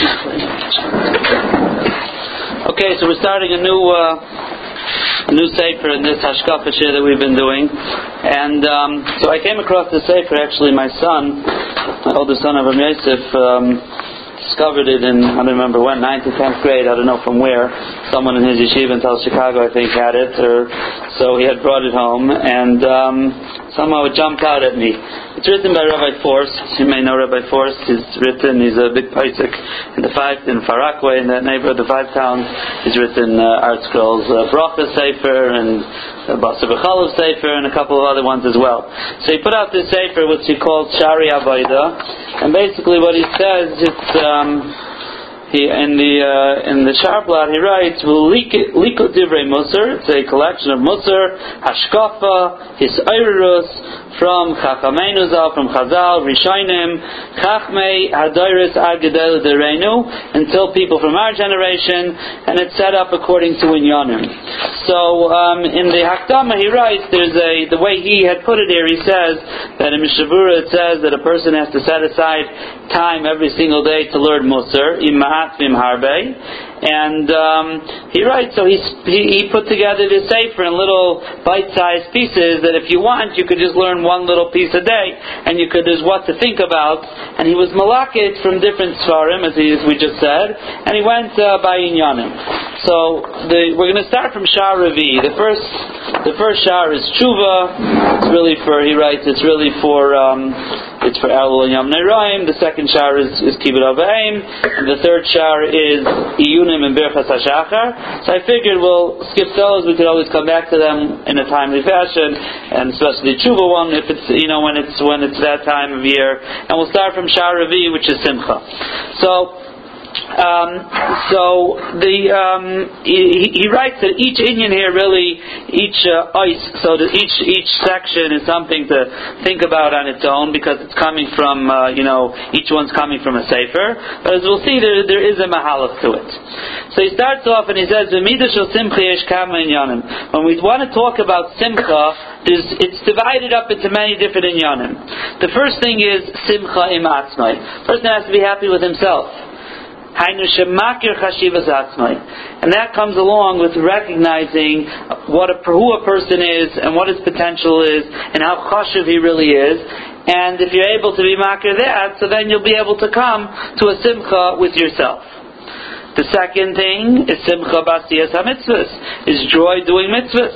Okay, so we're starting a new sefer in this hashkafa shir that we've been doing, and so I came across this sefer. Actually, my son, my oldest son, Avram Yosef, discovered it in, I don't remember when, 9th or 10th grade, I don't know from where. Someone in his yeshiva in Tel Chicago, I think, had it, or so he had brought it home, and somehow it jumped out at me. It's written by Rabbi Forst. You may know Rabbi Forst. He's a big paisik in Far Rockaway, in that neighborhood, the 5 towns. He's written Art Scrolls, Bracha Sefer, and Basar B'Chalav Sefer, and a couple of other ones as well. So he put out this Sefer, which he calls Shari Avoda, and basically what he says, it's in the Sharblat he writes, Likud Divrei Musar. It's a collection of Musar, Hashkafa, His Eirus, from Chachamenu Zal, from Chazal, Rishonim, Chachmei Hadairis Ad Gedel Dereinu, until people from our generation, and it's set up according to Inyanim. So in the Hakdama he writes, the way he had put it here, he says that in Mishavura it says that a person has to set aside time every single day to learn Musar, Imahat Vim Harbe, and he writes, so he put together this sefer in little bite-sized pieces that if you want, you could just learn one little piece a day, and there's what to think about. And he was malakit from different svarim, as we just said, and he went by Inyanim. So we're going to start from Shar Revi. The first Shar is Tshuva. It's really for Elul and Yom Neroim. The second Shar is Kibbut Avaim, and the third Shar is Iyunim and Birchas HaShachar. So I figured we'll skip those. We could always come back to them in a timely fashion, and especially the Tshuva one if it's when it's that time of year. And we'll start from Shar Revi, which is Simcha. He writes that each Inyan here each each section is something to think about on its own, because it's coming from each one's coming from a sefer. But as we'll see, there is a mahalach to it. So he starts off and he says, when we want to talk about Simcha, it's divided up into many different inyanim. The first thing is Simcha im atzmai. Person has to be happy with himself. And that comes along with recognizing who a person is and what his potential is and how chashuv he really is. And if you're able to be makir that, so then you'll be able to come to a simcha with yourself. The second thing is simcha b'asiyas hamitzvahs, is joy doing mitzvahs.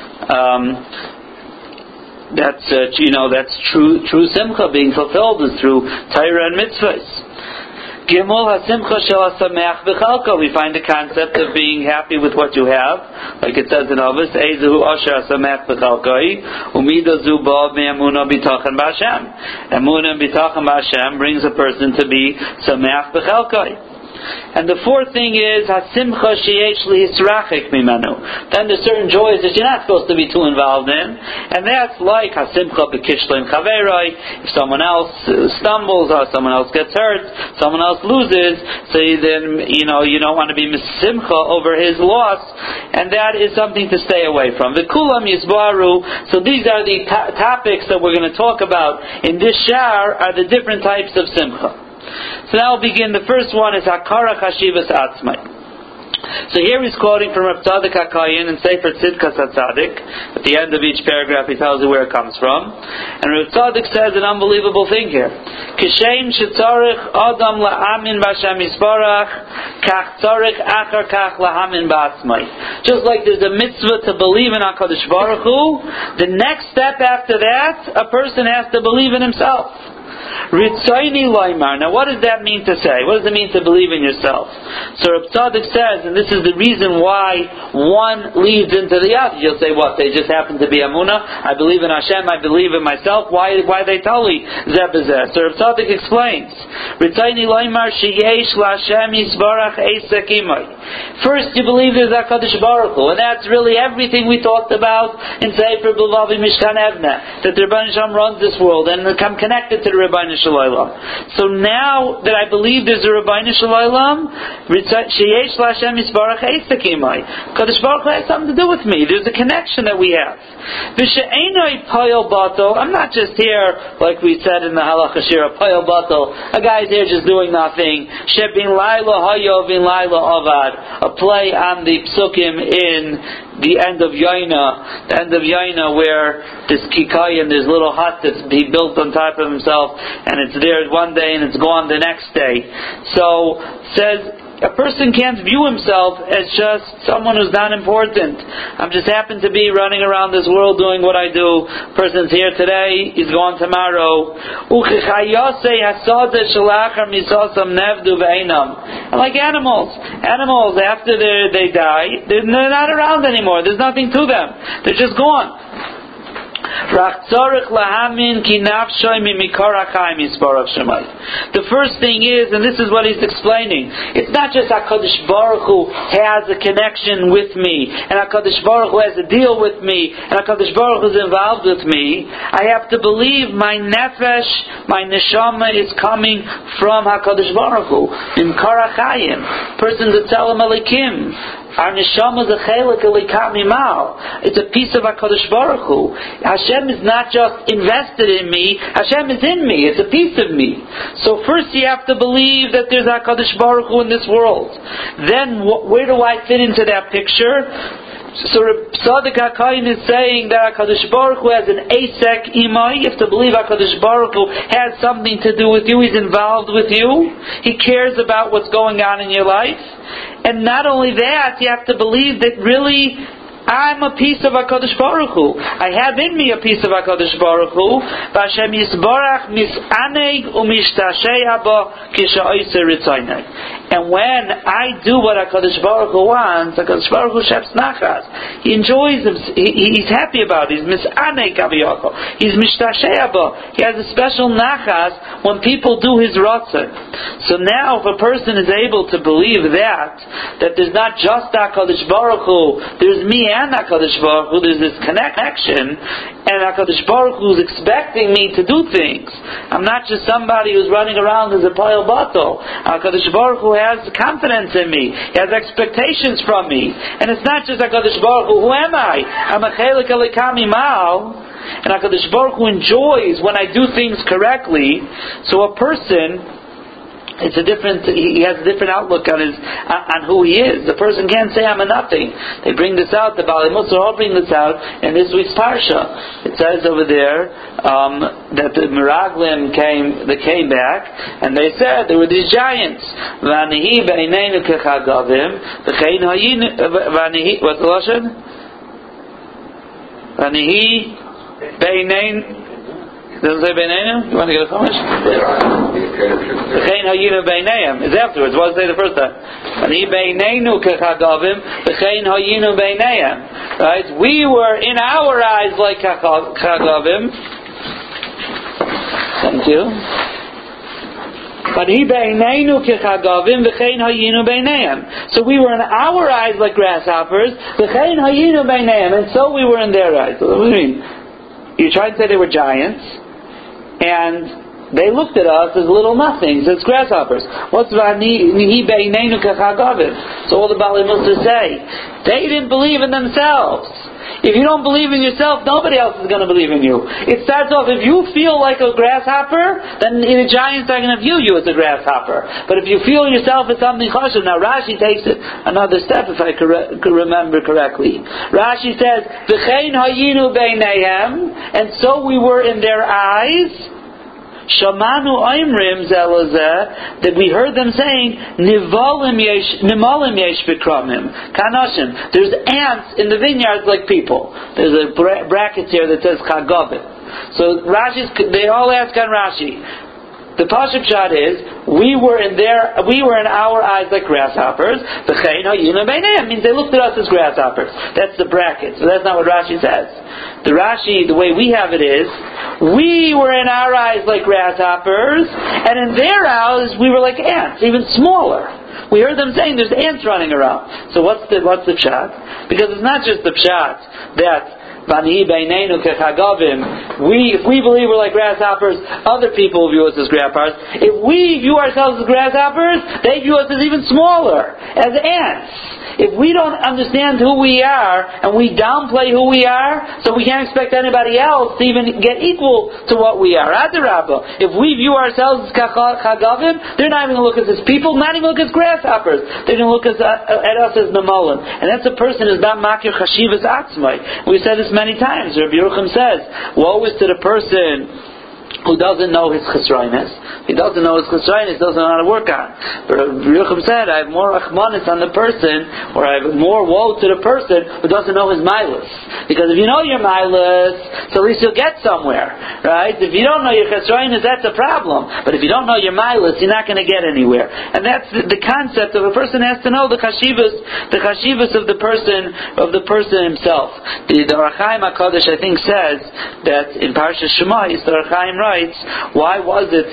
That's true simcha being fulfilled is through Torah and mitzvahs. Gimel hasimcha shel hasameach b'chalko. We find the concept of being happy with what you have, like it says in Avos, Ezehu asher hasameach b'chalkoi, umida zu ba me'amuna b'tachan b'Hashem. Amuna b'tachan b'Hashem brings a person to be sameach b'chalkoi. And the fourth thing is hasimcha sheyesh lihisrachik mimenu. Then there's certain joys that you're not supposed to be too involved in, and that's like hasimcha b'kishlin chaveroi. If someone else stumbles or someone else gets hurt, someone else loses, so then you don't want to be misimcha over his loss, and that is something to stay away from. The kulam yisbaru. So these are the topics that we're going to talk about in this shar, are the different types of simcha. So now we'll begin. The first one is Hakara Chashivas Atzmai. So here he's quoting from Rav Tzadik HaKayin in Sefer Tzidkas HaTzadik. At the end of each paragraph he tells you where it comes from. And Rav Tzadik says an unbelievable thing here. Kishem shetzarich Adam la'amin b'Hashem yisbarach, kach tzarich achar kach la'amin b'atzmai. Just like there's a mitzvah to believe in HaKadosh Baruch Hu, the next step after that, a person has to believe in himself. Ritzaini Laimar. Now what does that mean to say? What does it mean to believe in yourself? So Rav Tzadik says, and this is the reason why one leads into the other. You'll say, what? They just happen to be Amunah? I believe in Hashem, I believe in myself. Why they totally zeh b'zeh? So Rav Tzadik explains, Ritzaini Laimar sheyesh la'Hashem yisbarach eisek imay. First you believe there's HaKadosh Baruch Hu, and that's really everything we talked about in Sefer B'Vavi Mishkan Evneh, that the Rebbeinu Shalom runs this world, and become connected to the Rebbeinu Rabbeinu Shalom. So now that I believe there's a Rabbeinu Shalom, Sheyesh L'Hashem Yisbarach Eisek Imai. Kadosh Baruch Hu has something to do with me. There's a connection that we have. V'she'enoi Payel Batel. I'm not just here, like we said in the Halacha Shira, Payel Batel. A guy's here just doing nothing. Shebin Laila Hayo Vin Laila Avad. A play on the Psukim in the end of Yaina, where this Kikayan, this little hut that he built on top of himself, and it's there one day and it's gone the next day. So, says, a person can't view himself as just someone who's not important. I'm just happen to be running around this world doing what I do. Person's here today, he's gone tomorrow. And like animals after they die, they're not around anymore. There's nothing to them. They're just gone. The first thing is, and this is what he's explaining, it's not just HaKadosh Baruch Hu has a connection with me, and HaKadosh Baruch Hu has a deal with me, and HaKadosh Baruch Hu is involved with me. I have to believe my nefesh, my neshama is coming from HaKadosh Baruch Hu. Mikar HaChaim, person to tell him Elikim. Our neshama is a chelik elikat mimal. It's a piece of HaKadosh Baruch Hu. Hashem is not just invested in me. Hashem is in me. It's a piece of me. So first you have to believe that there's HaKadosh Baruch Hu in this world. Then where do I fit into that picture? So Tzaddik HaKayin is saying that HaKadosh Baruch Hu has an Eisek Imai. You have to believe HaKadosh Baruch Hu has something to do with you. He's involved with you. He cares about what's going on in your life. And not only that, you have to believe that really I'm a piece of HaKadosh Baruch Hu. I have in me a piece of HaKadosh Baruch Hu. V'Hashem Yisbarach mis'aneg u'mishtashei haba kisha'oser ritzaynei. And when I do what HaKadosh Baruch Hu wants, HaKadosh Baruch Hu sheps nachas. He enjoys him. He's happy about it. He's mis'aneg aviyachol. He's mishtashei haba. He has a special nachas when people do his ratzon. So now, if a person is able to believe that there's not just HaKadosh Baruch Hu, there's me and HaKadosh Baruch Hu, there's this connection, and HaKadosh Baruch Hu is expecting me to do things. I'm not just somebody who's running around as a pile bato. HaKadosh Baruch Hu has confidence in me. He has expectations from me. And it's not just HaKadosh Baruch Hu. Who am I? I'm a chelik elikami mal. And HaKadosh Baruch Hu enjoys when I do things correctly. So a person, he has a different outlook on who he is. The person can't say I'm a nothing. They bring this out, the Baalei Mussar all bring this out in this week's Parsha. It says over there that the Meraglim came back and they said there were these giants. V'anihi beineinu kechagavim v'chein hayinu v'anihi, what's the lashon? V'anihi beineinu. Doesn't say Beinayim? You want to get a chumash? V'chein hayinu beinayim is afterwards. What does it say the first time? Ani beinaynu kechagavim v'chein hayinu beinayim. Right? We were in our eyes like chagavim. Thank you. Ani beinaynu kechagavim v'chein hayinu beinayim. So we were in our eyes like grasshoppers. V'chein hayinu beinayim, and so we were in their eyes. What do you mean? You tried to say they were giants, and they looked at us as little nothings, as grasshoppers. What's v'anihi beineinu kechagavim? So all the Baalei Mussar say, they didn't believe in themselves. If you don't believe in yourself, nobody else is going to believe in you. It starts off, if you feel like a grasshopper, then the giants are going to view you as a grasshopper. But if you feel yourself as something chashuv, now Rashi takes it another step, if I remember correctly. Rashi says, V'chein hayinu beinayhem, and so we were in their eyes. Shamanu Aimrim Zelazeh, that we heard them saying, Nimalim yesh bikramim, Kanashim. There's ants in the vineyards like people. There's a bracket here that says Chagavim. So they all ask on Rashi. The Pashup Pshat is, we were in our eyes like grasshoppers. V'chein hayinu beinayhem means they looked at us as grasshoppers. That's the bracket. So that's not what Rashi says. The way we have it is, we were in our eyes like grasshoppers, and in their eyes we were like ants, even smaller. We heard them saying there's ants running around. So what's the pshat? Because it's not just the pshat that If we believe we're like grasshoppers, other people view us as grasshoppers. If we view ourselves as grasshoppers, they view us as even smaller, as ants. If we don't understand who we are, and we downplay who we are, so we can't expect anybody else to even get equal to what we are. Adarabba. If we view ourselves as chagavim, they're not even going to look at us as people, not even look at us as grasshoppers. They're going to look at us as namolim. And that's a person who's not makir chashivas atzmai. We've said this many times. Rabbi Yerucham says, woe is to the person who doesn't know his chesroinus. He doesn't know his chesroinus, doesn't know how to work on. But Rabbi Yerucham said, I have more rachmanis on the person, or I have more woe to the person who doesn't know his milas. Because if you know your milas, so at least you'll get somewhere, right? If you don't know your chesroinus, that's a problem. But if you don't know your milas, you're not going to get anywhere. And that's the concept of a person has to know the chashivas of the person himself. The Ohr HaChaim HaKadosh, I think, says that in Parshas Shema, the Ohr HaChaim writes, why was it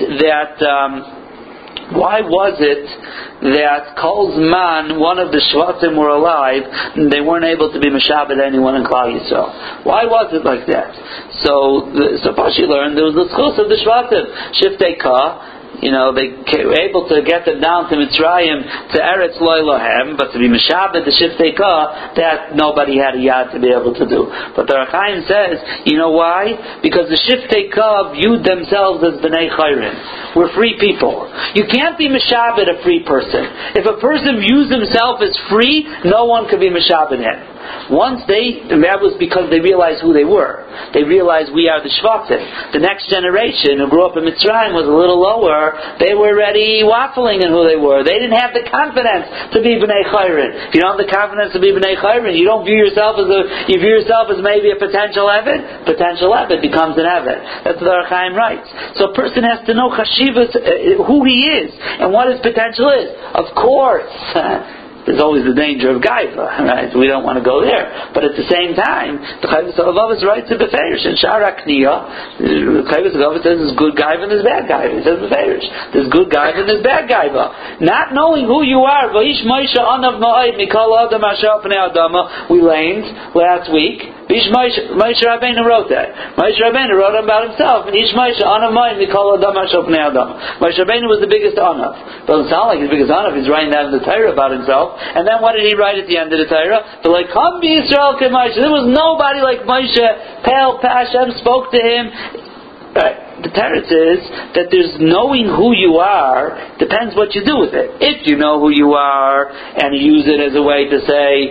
that Kol Zman, one of the Shvatim were alive, and they weren't able to be Meshabed anyone in Klal Yisrael? Why was it like that? So Pashi learned there was the schus of the Shvatim, Shiftei Ka. They were able to get them down to Mitzrayim, to Eretz Lo Elohem, but to be Meshabed the Shiftei Ka, that nobody had a yad to be able to do. But the Ohr HaChaim says, you know why? Because the Shiftei Ka viewed themselves as B'nai Chayrin. We're free people. You can't be Meshabed a free person. If a person views himself as free, no one could be Meshabed him. That was because they realized who they were. They realized we are the Shvatim. The next generation who grew up in Mitzrayim was a little lower. They were already waffling in who they were. They didn't have the confidence to be B'nai Chayrin. If you don't have the confidence to be B'nai Chayrin, you don't view yourself as you view yourself as maybe a potential Eved. Potential Eved becomes an Eved. That's what the Ohr HaChaim writes. So a person has to know Chashivas, who he is, and what his potential is. Of course, there's always the danger of gaiva, right? We don't want to go there. But at the same time, the Chayvus HaLevavos writes to Beferish. In Sha'ar HaKniyah, the Chayvus HaLevavos says there's good gaiva and there's bad gaiva. He says Beferish. There's good gaiva and there's bad gaiva. Not knowing who you are, Vayish Moshe Anav Ma'id Mikol Adam Asher Pnei Adama, we learned last week. Moshe Rabbeinu wrote that. Moshe Rabbeinu wrote about himself. And Ish Moshe Anav Ma'id Mikol Adam Asher Pnei Adama. Moshe Rabbeinu was the biggest Anav. Doesn't sound like he's the biggest Anav. He's writing that in the Torah about himself. And then what did he write at the end of the Torah? But like, come be Yisrael ke Moshe. There was nobody like Moshe. Pel Hashem spoke to him. The teretz is that there's knowing who you are depends what you do with it. If you know who you are and you use it as a way to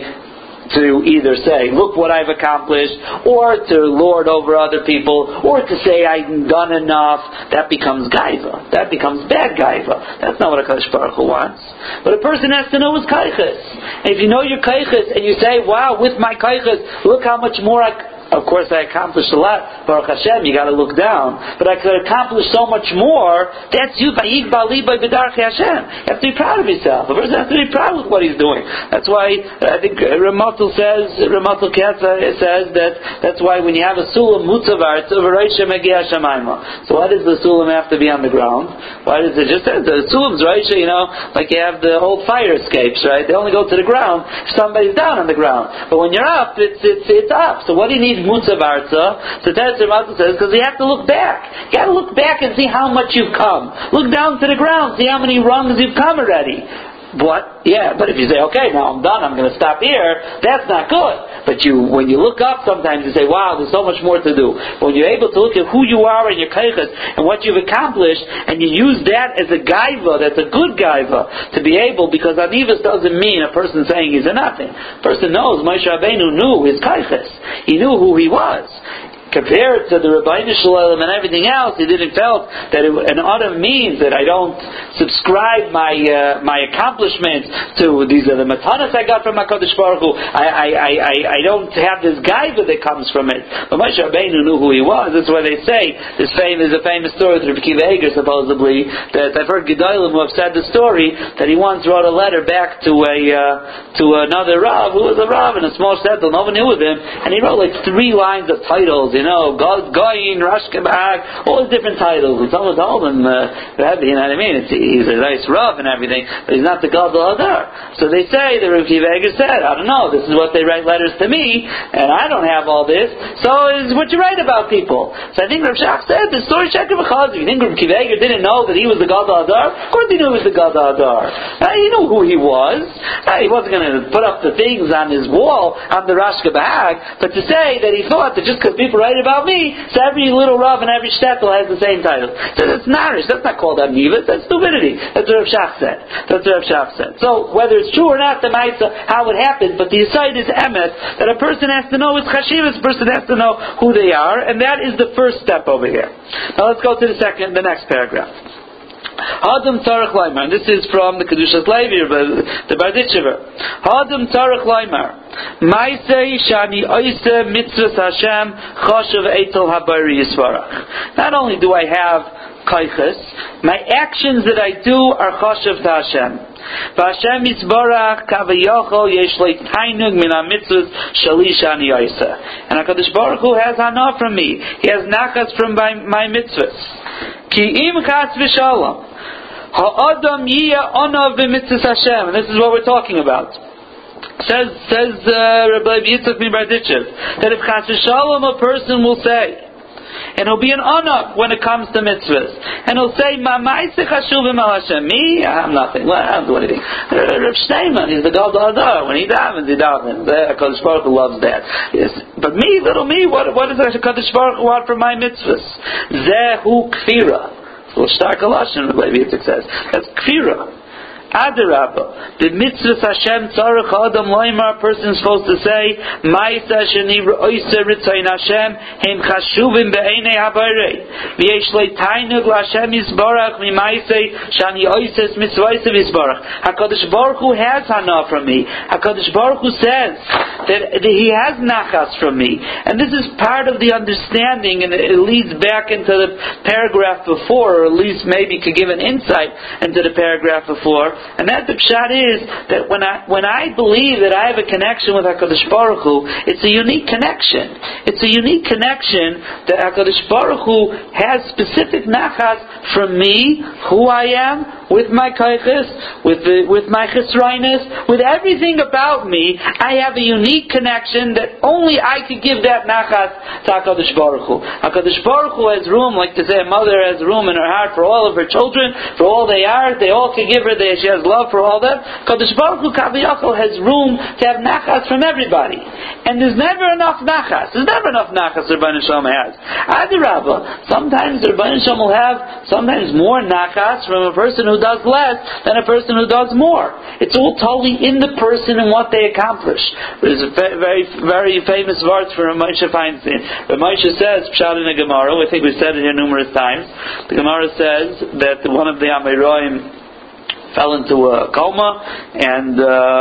either say, look what I've accomplished, or to lord over other people, or to say I've done enough, that becomes gaiva. That becomes bad gaiva. That's not what a Kadosh Baruch Hu wants. But a person has to know his kaiches. And if you know your kaiches, and you say, wow, with my kaiches, look how much more of course I accomplished a lot, Baruch Hashem, you got to look down. But I could accomplish so much more. That's you, by Bali, by B'darchei Hashem. You have to be proud of yourself. A person has to be proud with what he's doing. That's why I think Ramatul Katza says that's why when you have a sulam mutzavar, it's over Reisha Megia Shemaima. So why does the sulam have to be on the ground? Why does it just say the sulam's Reisha? Like you have the old fire escapes, right? They only go to the ground if somebody's down on the ground. But when you're up, it's up. So what do you need Mutzav Arza? So Tetzir Matzah says, because you have to look back. You got to look back and see how much you've come. Look down to the ground, see how many rungs you've come already. But if you say, okay, now I'm done, I'm going to stop here, that's not good. But when you look up sometimes, you say, wow, there's so much more to do. But when you're able to look at who you are and your kaiches and what you've accomplished, and you use that as a gaiva, that's a good gaiva, to be able, because anivas doesn't mean a person saying he's a nothing. A person knows, Moshe Rabbeinu knew his kaiches. He knew who he was. Compared to the Rabbeinu Shalom and everything else, he didn't felt that an Adam means that I don't subscribe my accomplishments to these are the matanas I got from HaKadosh Baruch Hu. I don't have this gaiva that comes from it. But Moshe Rabbeinu knew who he was. That's why they say there's a famous story with Rabbi Akiva Eiger supposedly that I've heard Gedolim who have said the story that he once wrote a letter back to another Rav who was a Rav in a small shtetl. No one knew of him, and he wrote like 3 lines of titles. Goyin, Rosh Kabag, all the different titles. And someone told him, Rabbi, you know what I mean? He's a nice Rav and everything, but he's not the Gadol Hadar. So they say, the Rav Akiva Eiger said, I don't know, this is what they write letters to me, and I don't have all this, so it's what you write about people. So I think Rav Shach said, the story Sheker V'chaz, you think Rav Akiva Eiger didn't know that he was the Gadol Hadar? Of course he knew he was the Gadol Hadar. He knew who he was. He wasn't going to put up the things on his wall, on the Rosh Kabag, but to say that he thought that just because people write about me, so every little Rav and every shtetl has the same title. So that's narish. That's not called Amnivus. That's stupidity. That's what Rav Shach said. So whether it's true or not, the Maisa, how it happened, but the aside is emes, that a person has to know his chashivas, a person has to know who they are, and that is the first step over here. Now let's go to the next paragraph. Hadam Tarach Laimar. This is from the Kedushas Levi, the Barditchever. Hadam Tarach Laimar. Maisei Shani Oise Mitzvahs Hashem Choshev Eitel Habari Yisvarach. Not only do I have kaiches, my actions that I do are Choshev to Hashem. V'Hashem Yisbarach Kavayochol Yesh Leitainug Min HaMitzvahs Shali Shani Oise. And HaKadosh Baruch Hu has hana from me. He has nachas from my mitzvahs. Ki im chas v'shalom ha'adam yiyah onav b'mitzvahs Hashem. And this is what we're talking about. Says Rabbi Yitzchak min Barditchev that if chas v'shalom a person will say, and he'll be an onav when it comes to mitzvahs, and he'll say, "Ma ma'aseh chashuvim al Hashem." Me, I'm nothing. Well, I don't do anything. Rav Steinman, he's the Gadol Hadar. When he davens, he davens. HaKadosh Baruch Hu loves that. Yes. But me, little me, what does HaKadosh Baruch Hu want for my mitzvahs? Zehu kfira. So stark lashon, Rabbi Yitzchak says. That's kfira. Adarabba, the mitzvahs Hashem tzarech adam loymar. Person is supposed to say, Ma'isa sheni re'oise ritzayin Hashem heim chashuvim be'enei habarei v'yesh leitainug l'Hashem yisbarach mi'ma'ise shani oises mitzvahs yisbarach. HaKadosh Baruch Hu has hana from me. HaKadosh Baruch Hu says that He has nachas from me, and this is part of the understanding, and it leads back into the paragraph before, or at least maybe could give an insight into the paragraph before. And that the pshat is that when I believe that I have a connection with HaKadosh Baruch Hu, it's a unique connection. It's a unique connection that HaKadosh Baruch Hu has specific nachas from me, who I am, with my kaiches, with my chisrainus, with everything about me. I have a unique connection that only I could give that nachas to HaKadosh Baruch Hu. HaKadosh Baruch Hu has room, like to say a mother has room in her heart for all of her children, for all they are. They all can give her. She has love for all them. HaKadosh Baruch Hu Kaviyachol has room to have nachas from everybody, and there's never enough nachas. There's never enough nachas Rebbeinu Shalom has. Adarabba, sometimes Rebbeinu Shalom will have sometimes more nachas from a person who does less than a person who does more. It's all totally in the person and what they accomplish. There's a very, very famous verse for Rav Moshe Feinstein. Rav Moshe says, Pshat in the Gemara, I think we've said it here numerous times, the Gemara says that one of the Amoraim fell into a coma, and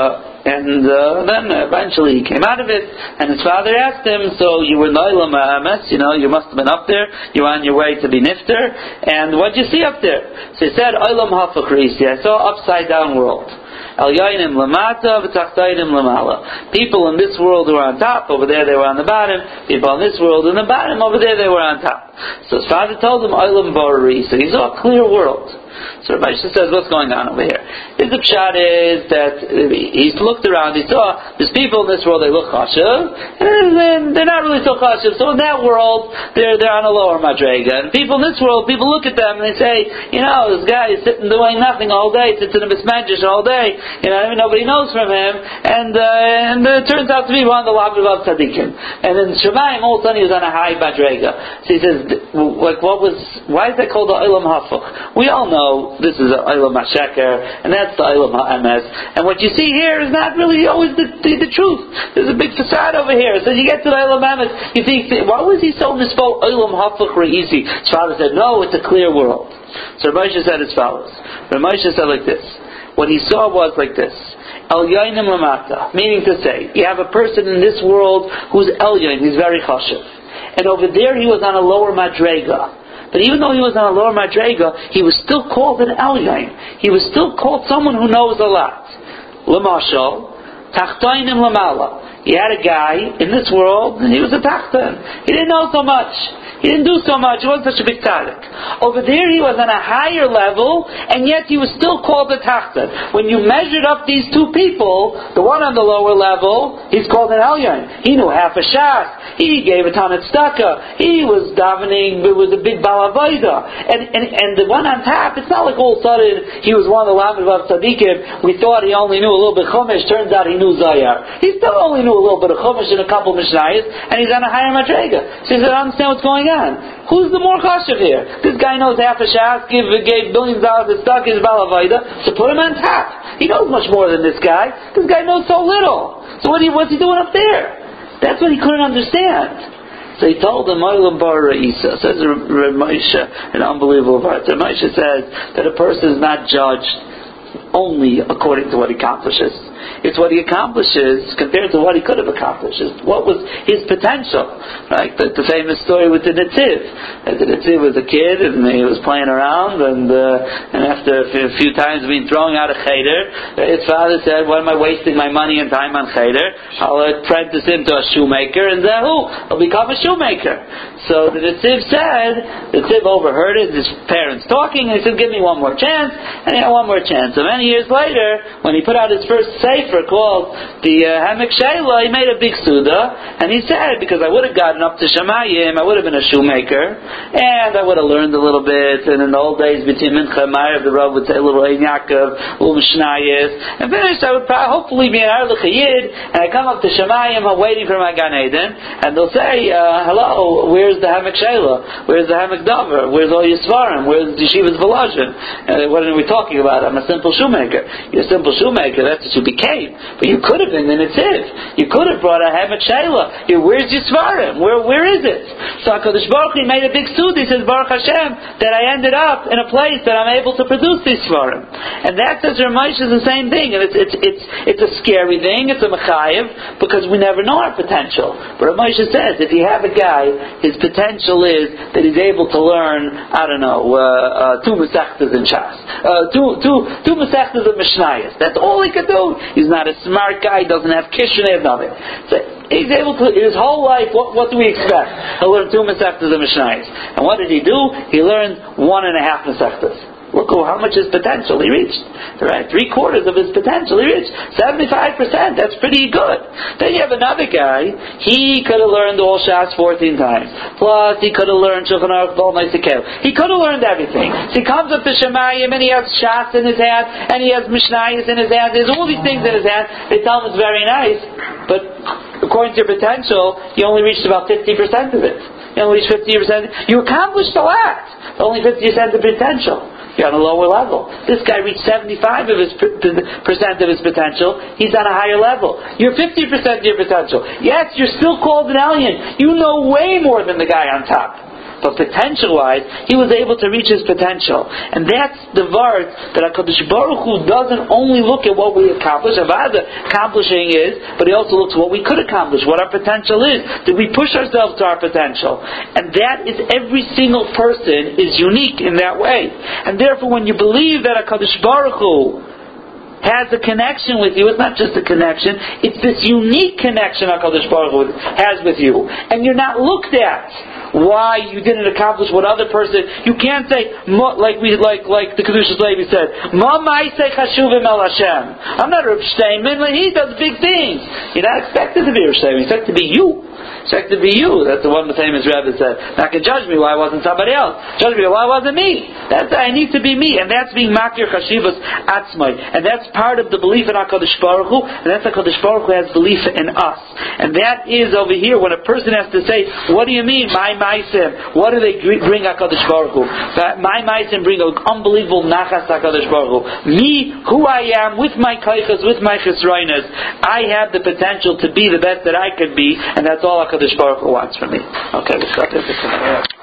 then eventually he came out of it, and his father asked him, so you were Noilam Ha'ames, you must have been up there, you were on your way to be Nifter, and what did you see up there? So he said, Olam Hafach Risi, I saw upside down world. Elyonim lamata v'tachtayim lamala. People in this world were on top, over there they were on the bottom. People in this world in the bottom, over there they were on top. So his father told him, Olam Barari. So he saw a clear world. So Rabbi Yisrael says, what's going on over here? The pshat is that he looked around, he saw there's people in this world, they look chashuv, and they're not really so chashuv. So in that world, they're on a lower madrega. And people in this world, people look at them and they say, this guy is sitting doing nothing all day, sits in a bismedrish all day, nobody knows from him, and it turns out to be one of the Lamed Vav Tzadikim. And in Shemayim, all of a sudden he was on a high madrega. So he says, why is that called the Olam Hafach? We all know this is the Olam HaSheker, and that's the Olam HaEmes. And what you see here is not really always the truth. There's a big facade over here. So you get to the Olam HaEmes, you think, why was he so misspelled Olam Hafach Re'isi? His father said, no, it's a clear world. So Rav Moshe said as follows. Rav Moshe said like this. What he saw was like this. Elyonim Lamata, meaning to say, you have a person in this world who's Elyon, he's very chashuv. And over there he was on a lower madrega. But even though he was on a lower madrega, he was still called an Elyon. He was still called someone who knows a lot. L'mashal, tachtaynim lamala. He had a guy in this world, and he was a tachtan. He didn't know so much. He didn't do so much. He wasn't such a big tzaddik. Over there, he was on a higher level, and yet he was still called a tachtan. When you measured up these two people, the one on the lower level, he's called an elyon. He knew half a shas. He gave a ton of tzedakah. He was davening with a big balavoida. And the one on top, it's not like all of a sudden he was one of the Lamed Vav tzaddikim. We thought he only knew a little bit chumash. Turns out he knew Zayar. He still only knew a little bit of chumash and a couple of mishnayos, and he's on a higher madrega. So he said, I understand what's going on. Who's the more chashuv here? This guy knows half a shas, gave billions of dollars of stock, his balavoida, so put him on top. He knows much more than this guy. This guy knows so little. So what's he doing up there? That's what he couldn't understand. So he told him, Olam bar Isa. Says Reb Moshe, an unbelievable part. Reb Moshe says that a person is not judged only according to what he accomplishes. It's what he accomplishes compared to what he could have accomplished. What was his potential? Right? The famous story with the Netziv. The Netziv was a kid and he was playing around, and after a few times being thrown out of cheder, his father said, "Why am I wasting my money and time on cheder? I'll apprentice him to a shoemaker, and he'll become a shoemaker." So the Netziv said, the Netziv overheard it, his parents talking, and he said, "Give me one more chance," and he had one more chance. So many years later, when he put out his first sefer called the Hamek Sheila, he made a big suda, and he said, because I would have gotten up to Shemayim, I would have been a shoemaker, and I would have learned a little bit, and in the old days between Mincha and Ma'ariv, the Rav would say a little Ein Yaakov, a little Mishnayos, and finished, I would hopefully be an Arlich Yid, and I come up to Shemayim, I'm waiting for my Gan Eden, and they'll say, hello, where's the Hamek Sheila? Where's the Hamek Dover? Where's all your Svarim? Where's Yeshiva's Volozhin? What are we talking about? I'm a simple shoemaker. You're a simple shoemaker, that's what you became. But you could have been the Netziv. You could have brought a Hamek Sheila. Where's your Svarim? Where is it? So HaKadosh Baruch Hu made a big suit. He says, Baruch Hashem, that I ended up in a place that I'm able to produce these Svarim. And that, says Ramesh, is the same thing. And it's a scary thing. It's a mechayev, because we never know our potential. But Ramesh says, if you have a guy, his potential is that he's able to learn, I don't know, two Masechtas in Shas. Two Masechtas of Mishnayos. That's all he could do. He's not a smart guy, doesn't have kishnev, nothing. So he's able to, his whole life, what do we expect? He'll learn two Masechtas of Mishnayos. And what did he do? He learned 1.5 Masechtas. Look how much his potential he reached. Right? 3/4 of his potential he reached. 75%. That's pretty good. Then you have another guy. He could have learned all Shas 14 times. Plus, he could have learned Shulchan Aruch B'Ol Meisekel. He could have learned everything. So he comes up to Shemayim and he has Shas in his hand and he has Mishnayos in his hand. There's all these things in his hand. They tell him it's very nice, but according to your potential, you only reached about 50% of it. You only reached 50%. You accomplished a lot. Only 50% of potential. You're on a lower level. This guy reached 75% of his potential. He's on a higher level. You're 50% of your potential. Yes, you're still called an alien. You know way more than the guy on top. But potential-wise, he was able to reach his potential. And that's the vart that HaKadosh Baruch Hu doesn't only look at what we accomplish, accomplishing is, but he also looks at what we could accomplish, what our potential is. Did we push ourselves to our potential? And that is, every single person is unique in that way. And therefore, when you believe that HaKadosh Baruch Hu has a connection with you, it's not just a connection, it's this unique connection HaKadosh Baruch Hu has with you. And you're not looked at why you didn't accomplish what other person. You can't say like the Kedushas Levi said, Ma ma'aseh chashuvim el Hashem. I'm not Reb Steinman. He does big things. You're not expected to be Reb Steinman. You're expected to be you. Expected to be you. That's the one the famous Rebbe said. Not going to judge me why I wasn't somebody else. Judge me why it wasn't me. I need to be me, and that's being makir chashivas atzmai, and that's part of the belief in HaKadosh Baruch Hu, and that's HaKadosh Baruch Hu has belief in us, and that is over here when a person has to say, what do you mean, my ma'asim? What do they bring HaKadosh Baruch Hu? My ma'asim bring an unbelievable nachas HaKadosh Baruch Hu. Me, who I am, with my kaichas, with my chesroinas, I have the potential to be the best that I could be, and that's all HaKadosh Baruch Hu wants from me. Okay, we'll stop there.